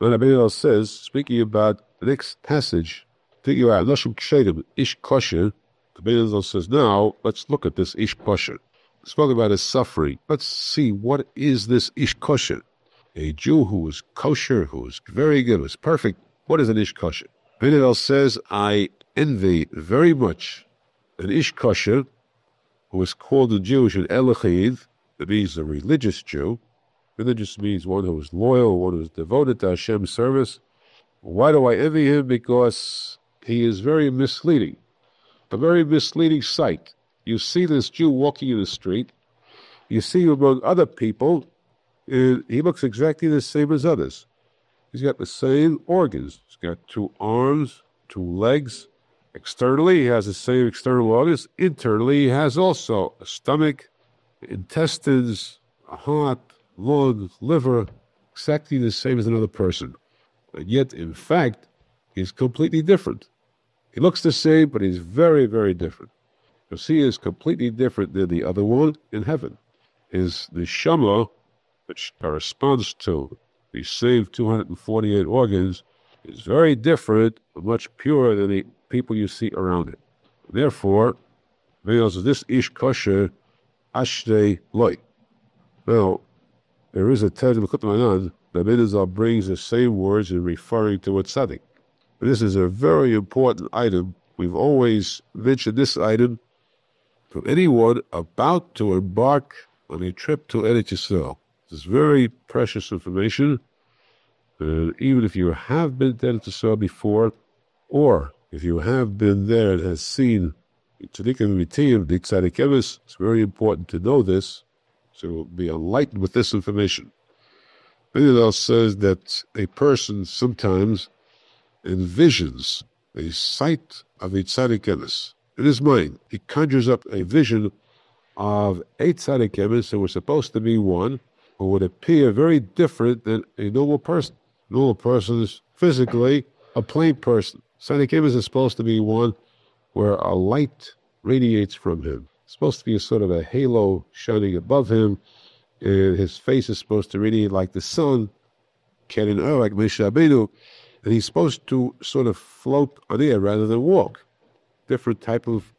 Then Abinadel says, speaking about the next passage, thinking about Lashon Kshedim, Ish Kosher, Abinadel says, now let's look at this Ish Kosher. Spoken about his suffering. Let's see, what is this Ish Kosher? A Jew who is kosher, who is very good, who is perfect. What is an Ish Kosher? Abinadel says, I envy very much an Ish Kosher, who is called in Jewish an Elachid. That means a religious Jew. Religious means one who is loyal, one who is devoted to Hashem's service. Why do I envy him? Because he is very misleading. A very misleading sight. You see this Jew walking in the street. You see him among other people, and he looks exactly the same as others. He's got the same organs. He's got 2 arms, 2 legs. Externally, he has the same external organs. Internally, he has also a stomach, intestines, a heart, lung, liver, exactly the same as another person. And yet, in fact, he's completely different. He looks the same, but he's very, very different. Because he is completely different than the other one in heaven. His neshama, which corresponds to the same 248 organs, is very different and much purer than the people you see around it. Therefore, this Ish Kosher Ashrei Loi. Now, there is a Terem Chutmanan that Abinadel brings the same words in referring to a tzaddik. This is a very important item. We've always mentioned this item to anyone about to embark on a trip to Eretz Yisrael. This is very precious information. Even if you have been to Eretz Yisrael before, or if you have been there and has seen Tzadikim Vitiyim, the Tzaddik Emes, it's very important to know this, to be enlightened with this information. Abinadel says that a person sometimes envisions a sight of a Tzaddik Emes. In his mind, he conjures up a vision of a Tzaddik Emes who was supposed to be one who would appear very different than a normal person. A normal person is physically a plain person. Tzaddik Emes is supposed to be one where a light radiates from him. It's supposed to be a sort of a halo shining above him, and his face is supposed to radiate like the sun, like Moshe Rabbeinu, and he's supposed to sort of float on air rather than walk. Different type of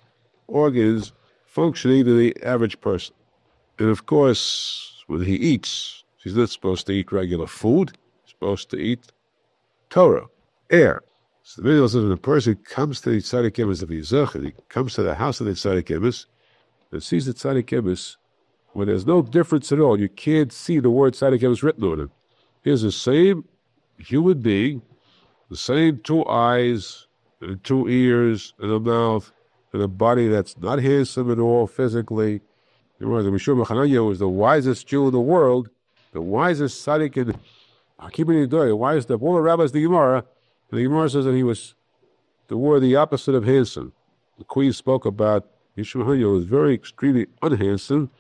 organs functioning to the average person. And of course, when he eats, he's not supposed to eat regular food. He's supposed to eat Torah, air. So the Abinadel says when a person comes to the Tzaddik Emes of Yizach, and he comes to the house of the Tzaddik Emes, and sees the Tzaddik Emes, when there's no difference at all, you can't see the word Tzaddik Emes written on him. Here's the same human being, the same 2 eyes, and 2 ears, and a mouth, and a body that's not handsome at all physically. You know, the Mishur Machananya was the wisest Jew in the world, the wisest tzaddik in Hakim the wisest of all the rabbis of the Gemara. And the Gemara says that he was the opposite of handsome. The queen spoke about Mishur Machananya was very extremely unhandsome,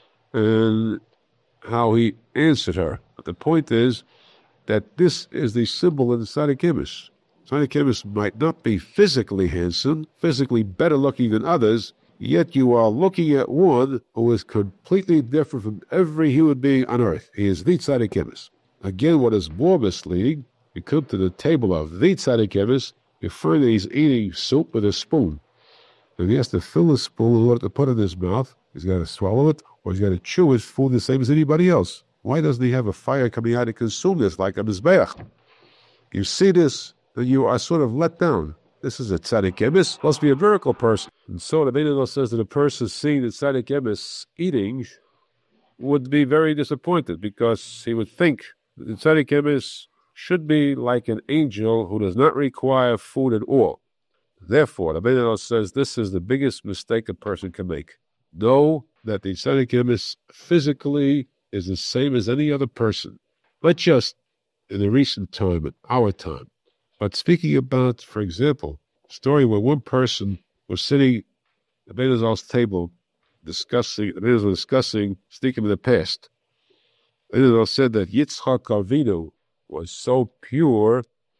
and how he answered her. But the point is that this is the symbol of the Tzaddik Emes. Tzaddik Emes might not be physically handsome, physically better looking than others, yet you are looking at one who is completely different from every human being on earth. He is the Tzaddik Emes. Again, what is more misleading, you come to the table of the Tzaddik Emes, you find that he's eating soup with a spoon. And he has to fill the spoon in order to put it in his mouth. He's got to swallow it, or he's got to chew his food the same as anybody else. Why doesn't he have a fire coming out to consume this like a Mizbeach? You see this, then you are sort of let down. This is a Tzaddik Emes, must be a miracle person. And so the Abinadel says that a person seeing the Tzaddik Emes eating would be very disappointed, because he would think that the Tzaddik Emes should be like an angel who does not require food at all. Therefore, the Abinadel says this is the biggest mistake a person can make. Know that the Tzaddik Emes physically is the same as any other person, not just in the recent time, but our time. But speaking about, for example, a story where one person was sitting at Abinadel's table discussing speaking of the past. Abinadel said that Yitzchak Avinu was so pure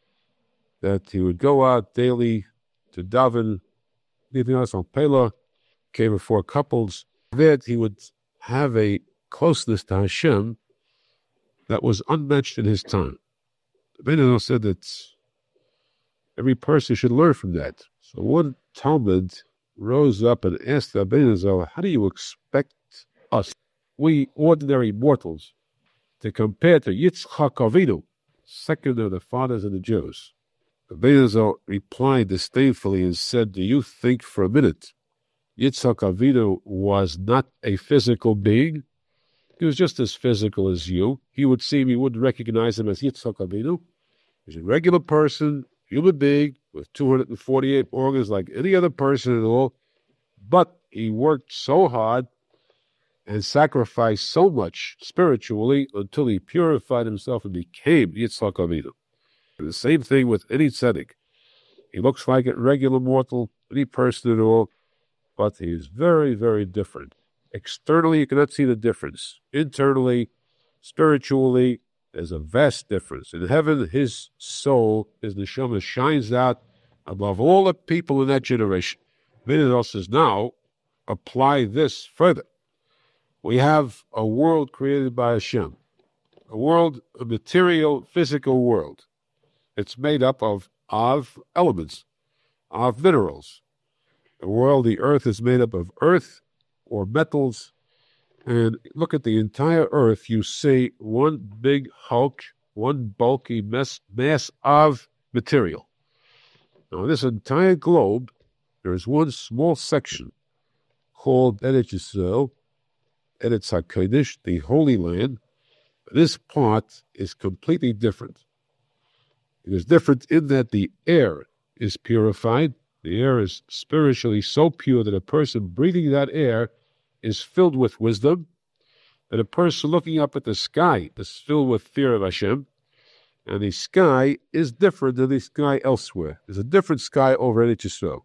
that he would go out daily to daven, leaving us on Pela, came before couples, that he would have a closeness to Hashem that was unmatched in his time. The Ben said that every person should learn from that. So one Talmud rose up and asked the Ben, how do you expect us, we ordinary mortals, to compare to Yitzchak Avinu, second of the fathers of the Jews? The Ben replied disdainfully and said, do you think for a minute Yitzchak Avinu was not a physical being? He was just as physical as you. You would see him, you wouldn't recognize him as Yitzchak Avinu. He's a regular person, human being, with 248 organs like any other person at all. But he worked so hard and sacrificed so much spiritually until he purified himself and became Yitzchak Avinu. The same thing with any tzedek. He looks like a regular mortal, any person at all, but he is very, very different. Externally, you cannot see the difference. Internally, spiritually, there's a vast difference. In heaven, his soul, his neshama, shines out above all the people in that generation. Then says, now, apply this further. We have a world created by Hashem, a material, physical world. It's made up of elements, of minerals. The earth is made up of earth or metals, and look at the entire earth, you see one big hulk, one bulky mass of material. Now, in this entire globe, there is one small section called Eretz Yisrael, Eretz HaKodesh, the Holy Land. This part is completely different. It is different in that the air is purified. The air is spiritually so pure that a person breathing that air is filled with wisdom, that a person looking up at the sky is filled with fear of Hashem, and the sky is different than the sky elsewhere. There's a different sky over Eretz Yisrael.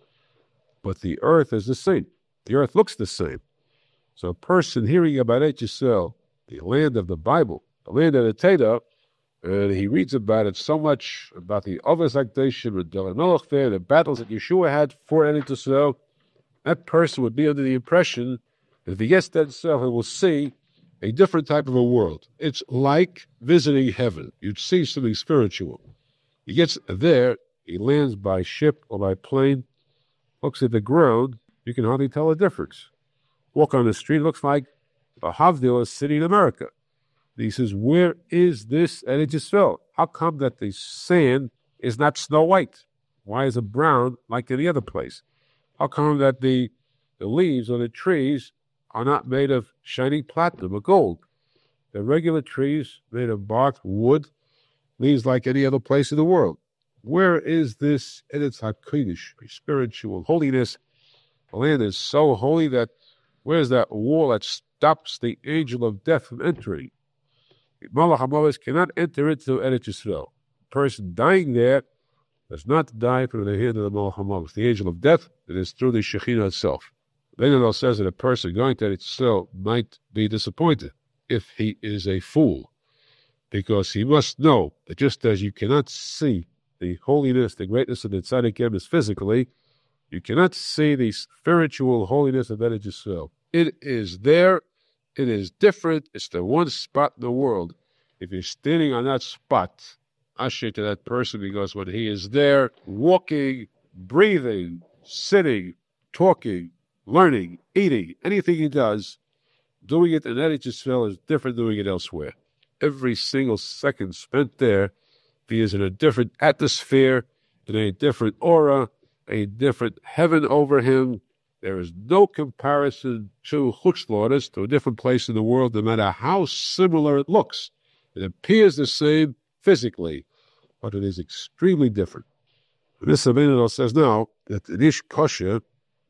But the earth is the same. The earth looks the same. So a person hearing about Eretz Yisrael, the land of the Bible, the land of the Torah, and he reads about it so much, about the Avos HaKadoshim and David Melech there, the battles that Yeshua had for Eretz Yisrael, that person would be under the impression that if he gets that himself, he will see a different type of a world. It's like visiting heaven. You'd see something spiritual. He gets there, he lands by ship or by plane, looks at the ground, you can hardly tell a difference. Walk on the street, looks like a Havdalah city in America. And he says, where is this Eretz Yisrael? How come that the sand is not snow white? Why is it brown like any other place? How come that the leaves on the trees are not made of shiny platinum or gold? They're regular trees made of bark, wood, leaves like any other place in the world. Where is this Eretz HaKodesh, spiritual holiness? The land is so holy that where's that wall that stops the angel of death from entering? The Malach HaMavis cannot enter into Eretz Yisrael. A person dying there does not die through the hand of the Malach HaMavis, the angel of death. It is through the Shekhinah itself. Then it says that a person going to Eretz Yisrael might be disappointed if he is a fool, because he must know that just as you cannot see the holiness, the greatness of the Tzaddik Emes physically, you cannot see the spiritual holiness of Eretz Yisrael. It is there. It is different. It's the one spot in the world. If you're standing on that spot, asher to that person, because when he is there, walking, breathing, sitting, talking, learning, eating, anything he does, doing it in Eretz Yisrael is different than doing it elsewhere. Every single second spent there, he is in a different atmosphere, in a different aura, a different heaven over him. There is no comparison to Chutz La'aretz, to a different place in the world, no matter how similar it looks. It appears the same physically, but it is extremely different. This Abinadal says now that an ish kosher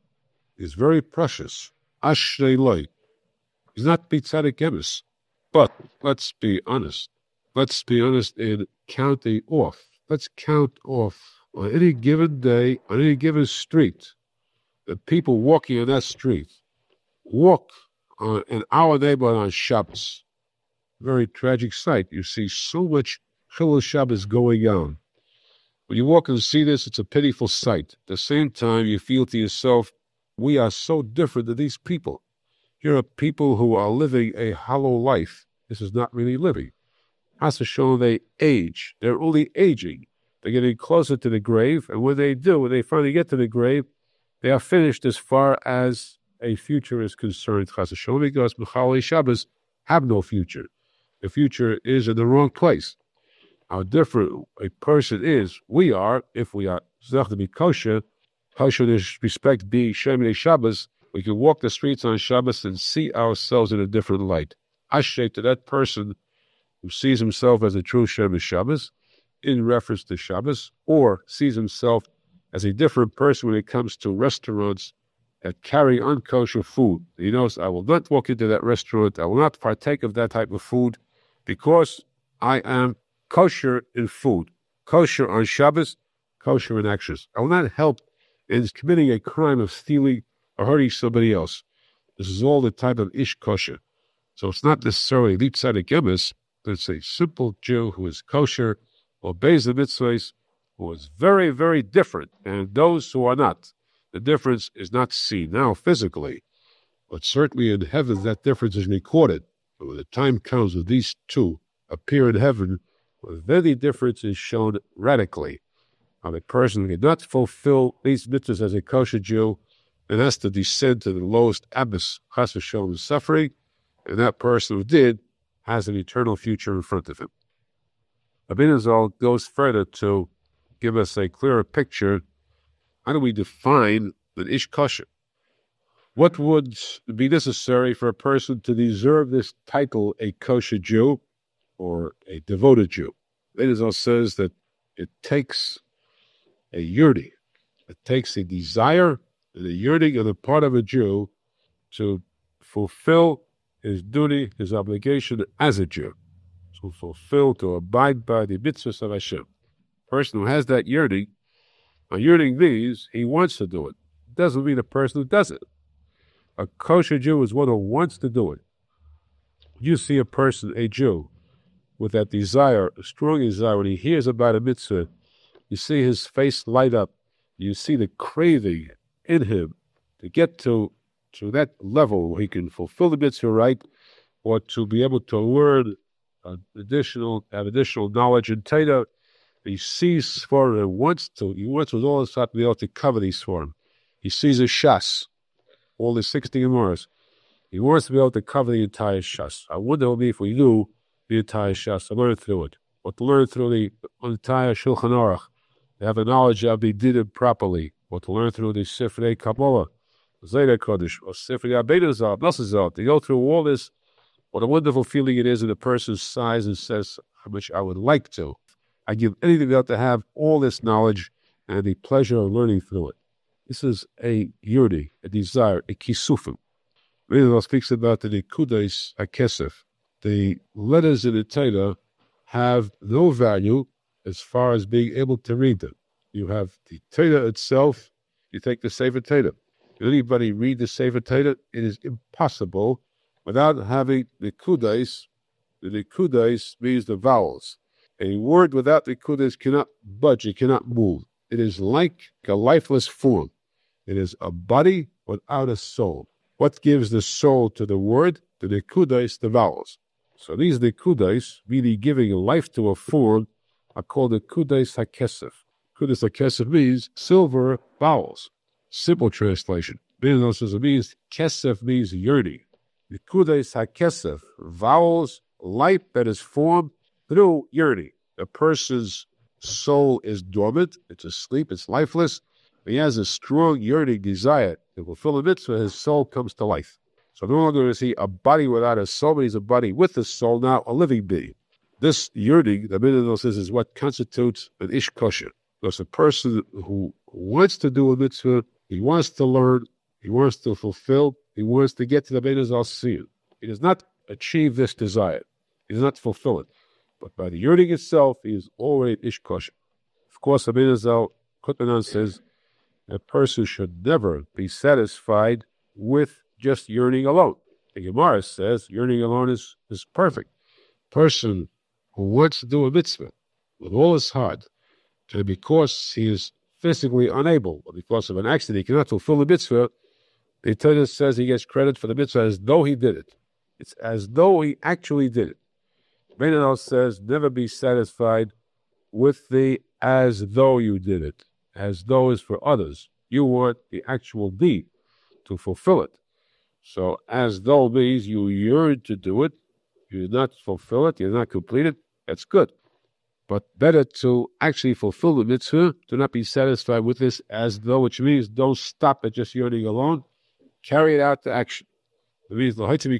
is very precious. Ashrei loy. He's not Tzaddik Emes. But let's be honest. Let's be honest in counting off. Let's count off on any given day, on any given street, the people walking on that street walk on in our neighborhood on Shabbos. Very tragic sight. You see so much Chilul Shabbos going on. When you walk and see this, it's a pitiful sight. At the same time, you feel to yourself, we are so different than these people. Here are people who are living a hollow life. This is not really living. Has to show they age. They're only aging. They're getting closer to the grave, and when they finally get to the grave, they are finished as far as a future is concerned. Chas v'sholom, because Mechalei Shabbos have no future. The future is in the wrong place. How different a person is, we are, if we are zech to be kosher in respect being Shemoneh Shabbos, we can walk the streets on Shabbos and see ourselves in a different light. Ashrei to that person who sees himself as a true Shemoneh Shabbos in reference to Shabbos, or sees himself as a different person when it comes to restaurants that carry unkosher food. He knows, I will not walk into that restaurant, I will not partake of that type of food, because I am kosher in food, kosher on Shabbos, kosher in actions. I will not help in committing a crime of stealing or hurting somebody else. This is all the type of ish kosher. So it's not necessarily litzad emes, but it's a simple Jew who is kosher, obeys the mitzvahs, who is very, very different than those who are not. The difference is not seen now physically, but certainly in heaven that difference is recorded. But when the time comes when these two appear in heaven, then the difference is shown radically. Now, the person who cannot fulfill these mitzvahs as a kosher Jew, and has to descend to the lowest abyss, chas v'sholom, suffering, and that person who did has an eternal future in front of him. Rabbeinu Zal goes further to give us a clearer picture. How do we define an ish kosher? What would be necessary for a person to deserve this title, a kosher Jew or a devoted Jew? Rabbeinu Zal says that it takes a yearning, it takes a desire and a yearning on the part of a Jew to fulfill his duty, his obligation as a Jew, to abide by the mitzvahs of Hashem. A person who has that yearning, a yearning means he wants to do it. It doesn't mean a person who does it. A kosher Jew is one who wants to do it. You see a person, a Jew, with that desire, a strong desire, when he hears about a mitzvah, you see his face light up. You see the craving in him to get to that level where he can fulfill the mitzvah right, or to be able to learn have additional knowledge in Torah. He sees Sforim and he wants with all his heart to be able to cover these Sforim. He sees a Shas, all the 60 Gemaras. He wants to be able to cover the entire Shas. I wonder what it would be if we knew the entire Shas, to learn through it, or to learn through the entire Shulchan Aruch, to have the knowledge of the Dinim properly, or to learn through the Sifrei Kabbalah, Zayda Kodesh, or Sifrei Abeda Zal, Nasazal, to go through all this. What a wonderful feeling it is when a person sighs and says, how much I would like to. I give anything out to have all this knowledge and the pleasure of learning through it. This is a yearning, a desire, a kisufim. Rabbeinu speaks about the nekudas hakesef. The letters in the Torah have no value as far as being able to read them. You have the Torah itself, you take the Sefer Torah. Can anybody read the Sefer Torah? It is impossible without having the nekudas. The nekudas means the vowels. A word without the nekudas cannot budge, it cannot move. It is like a lifeless form. It is a body without a soul. What gives the soul to the word? The nekudas, the vowels. So these nekudas, really giving life to a form, are called nekudas hakesef. Nekudas hakesef means silver vowels. Simple translation. It means kesef means yearning. Nekudas hakesef, vowels, life that is formed through yearning. A person's soul is dormant, it's asleep, it's lifeless. He has a strong yearning desire to fulfill a mitzvah, his soul comes to life. So no longer is he a body without a soul, but he's a body with a soul, now a living being. This yearning, the Mitzvah says, is what constitutes an ish kosher. Because a person who wants to do a mitzvah, he wants to learn, he wants to fulfill, he wants to get to the Beit Hazal. He does not achieve this desire. He does not fulfill it. But by the yearning itself, he is already an ish kosher. Of course, the Beit Hazal, Kutanan says, a person should never be satisfied with just yearning alone. The Gemara says yearning alone is perfect. Person who wants to do a mitzvah with all his heart, and because he is physically unable, or because of an accident, he cannot fulfill the mitzvah, the Torah says he gets credit for the mitzvah as though he did it. It's as though he actually did it. Benadal says, never be satisfied with the as though you did it. As though is for others. You want the actual deed to fulfill it. So as though means you yearn to do it, you did not fulfill it, you did not complete it, that's good. But better to actually fulfill the mitzvah, to not be satisfied with this as though, which means don't stop at just yearning alone, carry it out to action. It means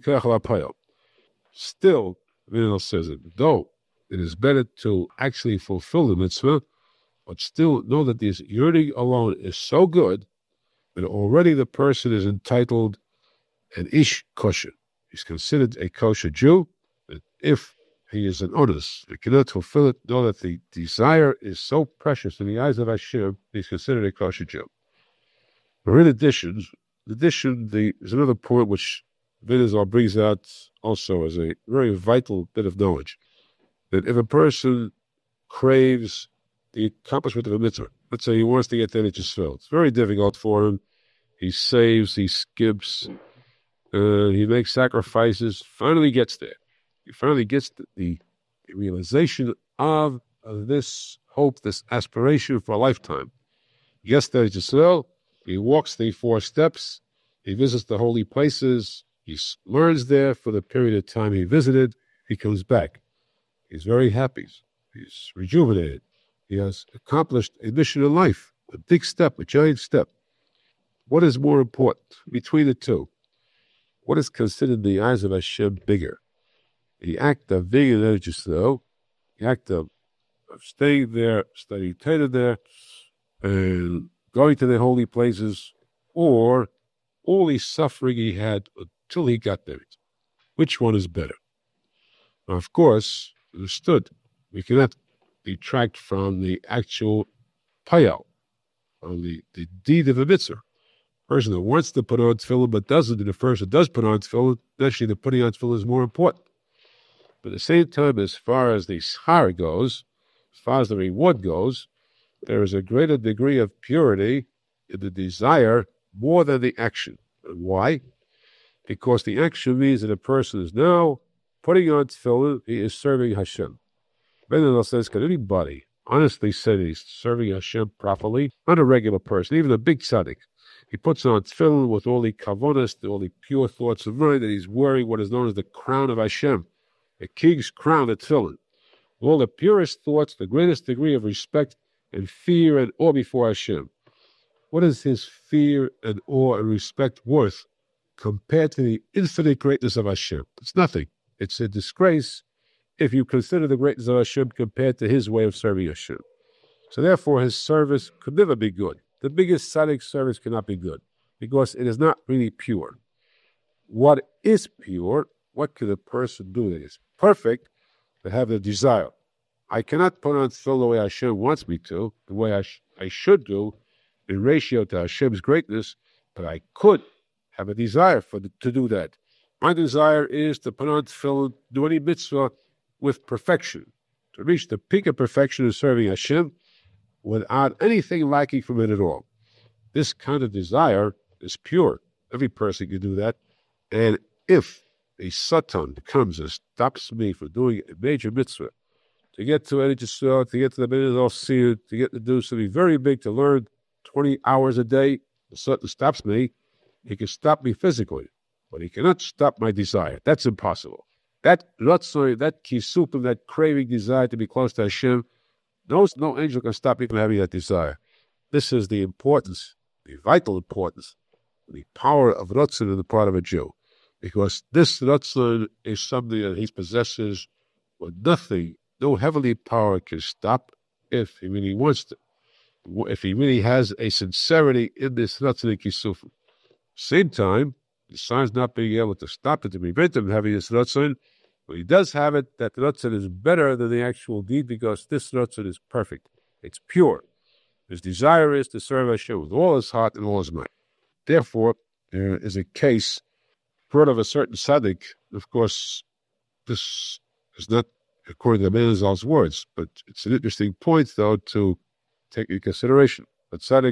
still, Minel says it, though it is better to actually fulfill the mitzvah, but still know that this yearning alone is so good that already the person is entitled an ish kosher. He's considered a kosher Jew, and if he is an onus, he cannot fulfill it, know that the desire is so precious in the eyes of Hashem, he's considered a kosher Jew. But in addition, there's another point which Benazal brings out also as a very vital bit of knowledge, that if a person craves the accomplishment of a mitzvah, let's say he wants to get to Eretz Yisrael, it's very difficult for him. He saves, he skips, he makes sacrifices, finally gets there. He finally gets the realization of this hope, this aspiration for a lifetime. He gets to Eretz Yisrael, he walks the 4 steps, he visits the holy places, he learns there for the period of time he visited, he comes back. He's very happy. He's rejuvenated. He has accomplished a mission in life, a big step, a giant step. What is more important between the two? What is considered in the eyes of Hashem bigger? The act of being in Eretz Yisrael, the act of staying there, studying Torah there, and going to the holy places, or all the suffering he had until he got there. Which one is better? Now, of course, understood, we cannot detract from the actual payal, from the deed of the mitzvah. Person that wants to put on tefillin but doesn't, and the person that does put on tefillin, actually the putting on tefillin is more important. But at the same time, as far as the schar goes, as far as the reward goes, there is a greater degree of purity in the desire more than the action. And why? Because the action means that a person is now putting on tefillin, he is serving Hashem. Benadal says, can anybody honestly say he's serving Hashem properly? Not a regular person, even a big tzaddik. He puts on tefillin with all the kavonas, all the pure thoughts of mind, that he's wearing what is known as the crown of Hashem, a king's crown at tefillin. All the purest thoughts, the greatest degree of respect and fear and awe before Hashem. What is his fear and awe and respect worth compared to the infinite greatness of Hashem? It's nothing. It's a disgrace if you consider the greatness of Hashem compared to his way of serving Hashem. So therefore, his service could never be good. The biggest tzaddik service cannot be good because it is not really pure. What is pure? What could a person do that is perfect to have the desire? I cannot put on tefillin the way Hashem wants me to, the way I should do, in ratio to Hashem's greatness, but I could have a desire to do that. My desire is to put on tefillin, do any mitzvah with perfection, to reach the peak of perfection in serving Hashem without anything lacking from it at all. This kind of desire is pure. Every person can do that. And if a Satan comes and stops me from doing a major mitzvah, to get to Eretz Yisrael, to get to the Benadal Seer, to get to do something very big, to learn 20 hours a day, the Satan stops me, he can stop me physically, but he cannot stop my desire. That's impossible. That ratzon, that kisupim, that craving desire to be close to Hashem, no angel can stop me from having that desire. This is the importance, the vital importance, the power of ratzon in the part of a Jew. Because this ratzon is something that he possesses with nothing, no heavenly power can stop if he really wants to. If he really has a sincerity in this ratzon and kisufim. Same time, besides not being able to stop it, to prevent him having this ratzon, but he does have it, that the ratzon is better than the actual deed because this ratzon is perfect. It's pure. His desire is to serve Hashem with all his heart and all his mind. Therefore, there is a case brought of a certain tzaddik. Of course, this is not according to Benazal's words, but it's an interesting point, though, to take into consideration. A tzaddik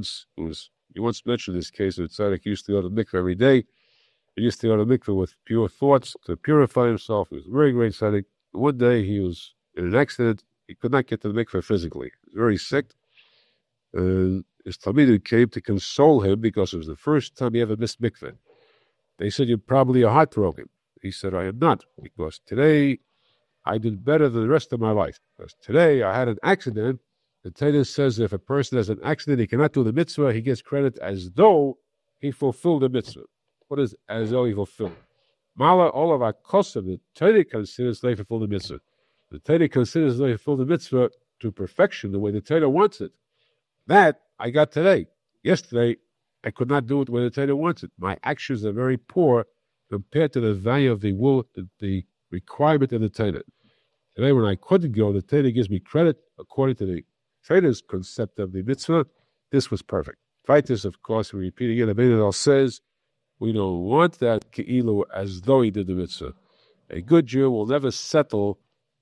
you once mentioned this case of a tzaddik used to go to mikveh every day. He used to go to mikveh with pure thoughts to purify himself. He was a very great tzaddik. One day he was in an accident. He could not get to the mikveh physically. He was very sick. And his Talmidim came to console him because it was the first time he ever missed mikveh. They said, "You're probably heartbroken." He said, "I am not, because today I did better than the rest of my life. Because today I had an accident. The Torah says if a person has an accident, he cannot do the mitzvah, he gets credit as though he fulfilled the mitzvah." What is as though he fulfilled? Mala, all of our kosim, the Torah considers they fulfill the mitzvah. The Torah considers they fulfill the mitzvah to perfection, the way the Torah wants it. That I got today. Yesterday, I could not do it the way the Torah wants it. My actions are very poor compared to the value of the will, the requirement of the Torah. Today, when I couldn't go, the Torah gives me credit according to the Torah's concept of the mitzvah. This was perfect. Titus, of course, we repeat again, the Abinadal says, we don't want that ke'ilu as though he did the mitzvah. A good Jew will never settle,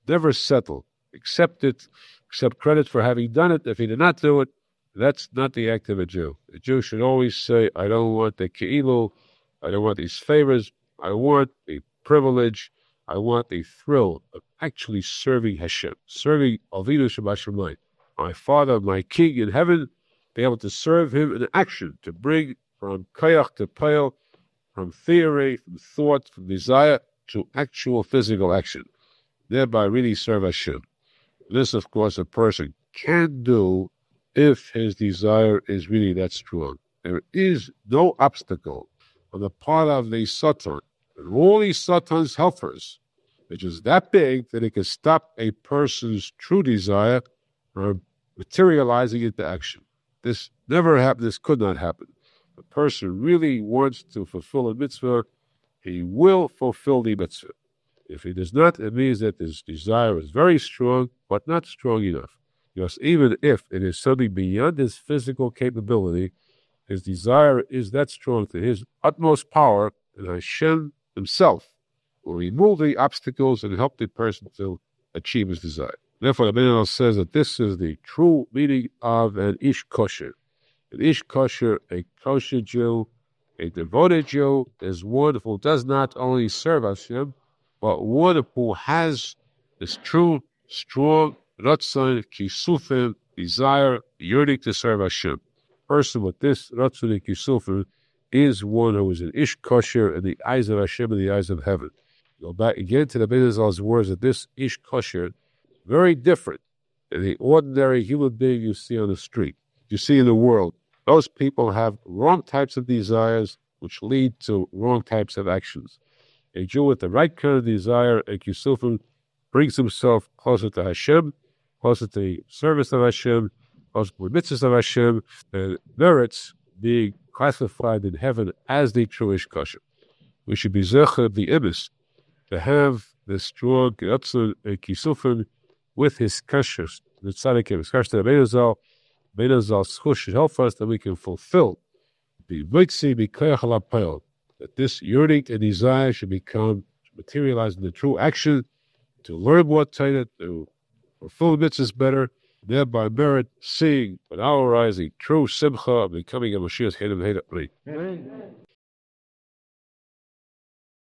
accept credit for having done it. If he did not do it, that's not the act of a Jew. A Jew should always say, I don't want the ke'ilu, I don't want these favors, I want the privilege, I want the thrill of actually serving Hashem, serving Avinu Shabbat, my Father, my King in heaven, be able to serve him in action, to bring from kayach to pale, from theory, from thought, from desire, to actual physical action, thereby really serve Hashem. This, of course, a person can do if his desire is really that strong. There is no obstacle on the part of the Satan, and all these Satan's helpers, which is that big that it can stop a person's true desire from materializing into action. This never happened. This could not happen. If a person really wants to fulfill a mitzvah, he will fulfill the mitzvah. If he does not, it means that his desire is very strong, but not strong enough. Because even if it is something beyond his physical capability, his desire is that strong to his utmost power, and Hashem himself will remove the obstacles and help the person to achieve his desire. Therefore, the Abinadal says that this is the true meaning of an ish kosher. An ish kosher, a kosher Jew, a devoted Jew, is one who does not only serve Hashem, but one who has this true, strong, ratzon, kisufim, desire, yearning to serve Hashem. A person with this ratzon and kisufim is one who is an ish kosher in the eyes of Hashem and the eyes of heaven. Go back again to the Abinadal's words that this ish kosher, very different than the ordinary human being you see on the street, you see in the world. Those people have wrong types of desires which lead to wrong types of actions. A Jew with the right kind of desire, a kisufim, brings himself closer to Hashem, closer to the service of Hashem, closer to the mitzvahs of Hashem, and merits being classified in heaven as the true ish kosher. We should be zecher of the ibis, to have the strong ratzon and kisufim with his kashrus, the tzaddikim, his kashrus, the Abinadal schus should help us that we can fulfill the mitzi b'koyach halapel, that this yearning and desire should materialize in the true action, to learn more Torah, to fulfill the mitzvahs better, thereby merit seeing with our eyes the true simcha of becoming a Mashiach Hedem Hedem.